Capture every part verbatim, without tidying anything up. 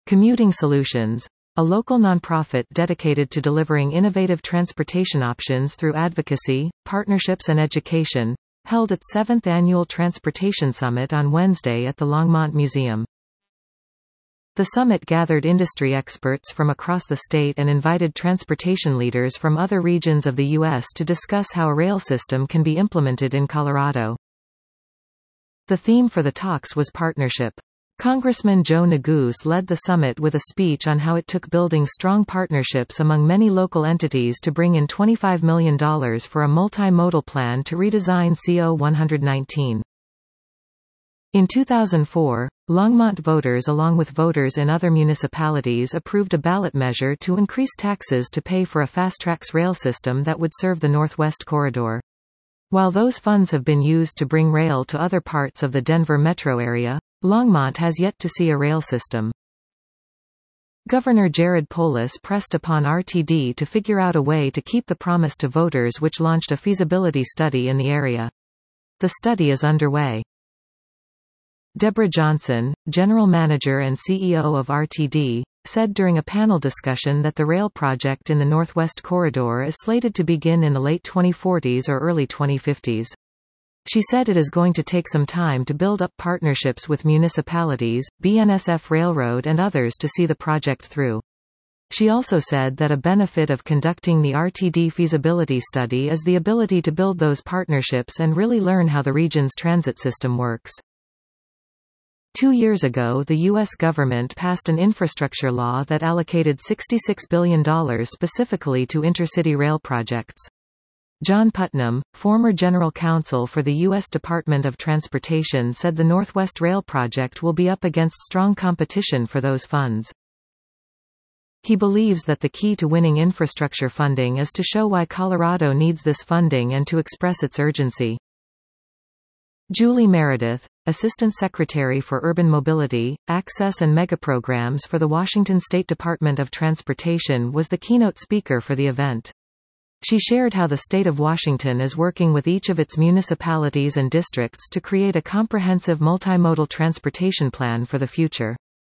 Commuting Solutions, a local nonprofit dedicated to delivering innovative transportation options through advocacy, partnerships and education, held its seventh Annual Transportation Summit on Wednesday at the Longmont Museum. The summit gathered industry experts from across the state and invited transportation leaders from other regions of the U S to discuss how a rail system can be implemented in Colorado. The theme for the talks was partnership. Congressman Joe Neguse led the summit with a speech on how it took building strong partnerships among many local entities to bring in twenty-five million dollars for a multimodal plan to redesign C O one nineteen. In two thousand four, Longmont voters along with voters in other municipalities approved a ballot measure to increase taxes to pay for a FasTracks rail system that would serve the Northwest Corridor. While those funds have been used to bring rail to other parts of the Denver metro area, Longmont has yet to see a rail system. Governor Jared Polis pressed upon R T D to figure out a way to keep the promise to voters, which launched a feasibility study in the area. The study is underway. Deborah Johnson, General Manager and C E O of R T D, said during a panel discussion that the rail project in the Northwest Corridor is slated to begin in the late twenty forties or early twenty fifties. She said it is going to take some time to build up partnerships with municipalities, B N S F Railroad and others to see the project through. She also said that a benefit of conducting the R T D feasibility study is the ability to build those partnerships and really learn how the region's transit system works. Two years ago, the U S government passed an infrastructure law that allocated sixty-six billion dollars specifically to intercity rail projects. John Putnam, former general counsel for the U S Department of Transportation, said the Northwest Rail project will be up against strong competition for those funds. He believes that the key to winning infrastructure funding is to show why Colorado needs this funding and to express its urgency. Julie Meredith, Assistant Secretary for Urban Mobility, Access and Megaprograms for the Washington State Department of Transportation, was the keynote speaker for the event. She shared how the state of Washington is working with each of its municipalities and districts to create a comprehensive multimodal transportation plan for the future.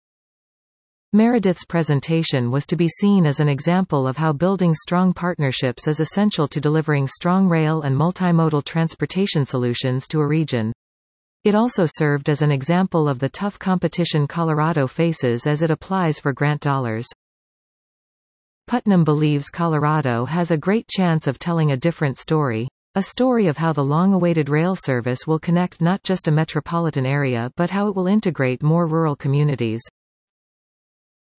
Meredith's presentation was to be seen as an example of how building strong partnerships is essential to delivering strong rail and multimodal transportation solutions to a region. It also served as an example of the tough competition Colorado faces as it applies for grant dollars. Putnam believes Colorado has a great chance of telling a different story, a story of how the long-awaited rail service will connect not just a metropolitan area but how it will integrate more rural communities.